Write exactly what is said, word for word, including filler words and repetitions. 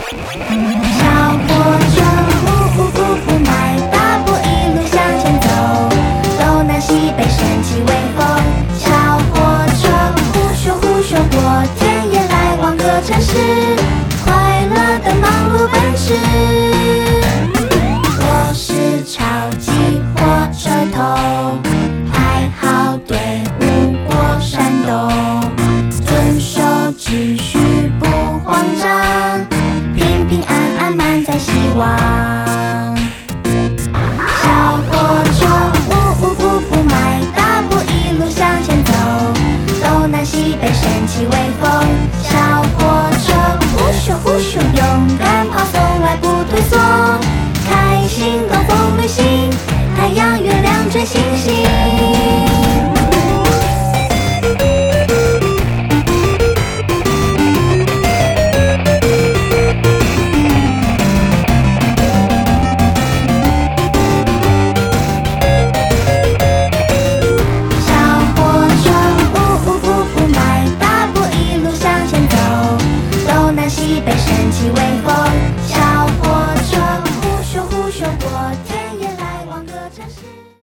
小火车呼呼呼呼迈大步一路向前走，东南西北升起微风。小火车呼咻呼咻过田野来往各城市，快乐的忙碌奔驰。我是超级火车头，排好队伍过山洞，遵守秩序不慌张，平平安安满载希望。小火车呜呜呼呼迈大步一路向前走，东南西北升起微风。小火车呼咻呼咻勇敢跑，从来不退缩，开心东风旅行，太阳月亮追星星。